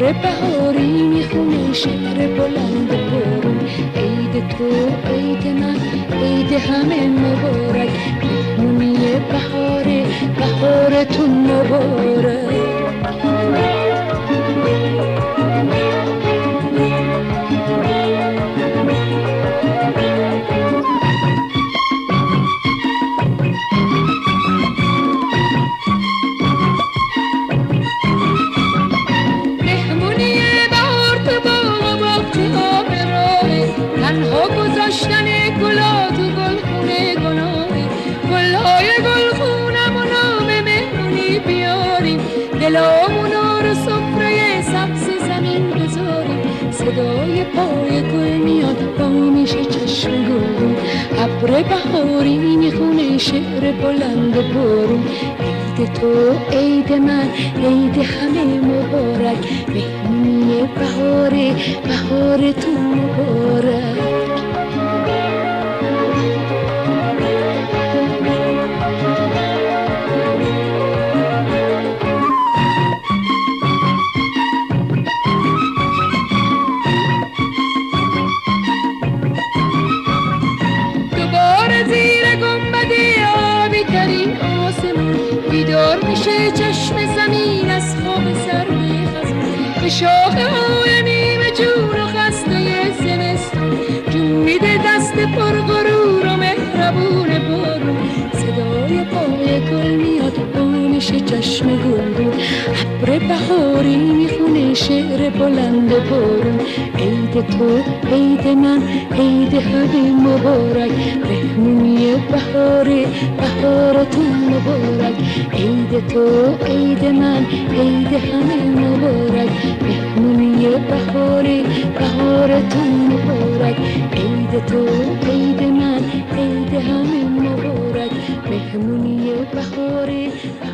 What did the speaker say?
ابر بهاری میخونه شعر بلند بارون. عید تو عید من عید همه مبارک، مهمونی بهاره بهارتون مبارک. گذاشتن گلا تو گلخونه گناهی، گلهای گلخونم و نام مهمونی بیاریم، دلامونو رو سفره سبز زمین بذاریم. صدای پای گل میاد با میشه چشم گلون، ابر بهاری میخونه شعر بلند بارون. عید تو عید من عید همه مبارک، مهمونی بهاره بهارتون مبارک. بیدار میشه چشم زمین از خواب سر خزون، به شاخه‌های نیمه جون و خسته زمستون جون میده دست پر غرور و مهربون بارون. صدای پای گل میاد با میشه چشم گلدون، ابر بهاری میخونه شعر بلند بارون. عید تو عید من عید همه مبارک، مهمونی بهاره بهارتون مبارک. عید تو عید من عید همه مبارک، مهمونی بهاره بهارتون مبارک. عید تو عید من عید همه مبارک، مهمونی بهاره